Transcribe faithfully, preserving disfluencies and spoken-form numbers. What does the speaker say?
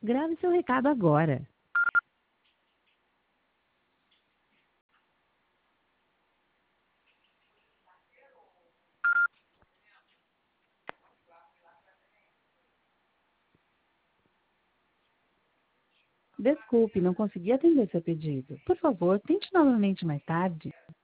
Grave seu recado agora. Desculpe, não consegui atender seu pedido. Por favor, tente novamente mais tarde.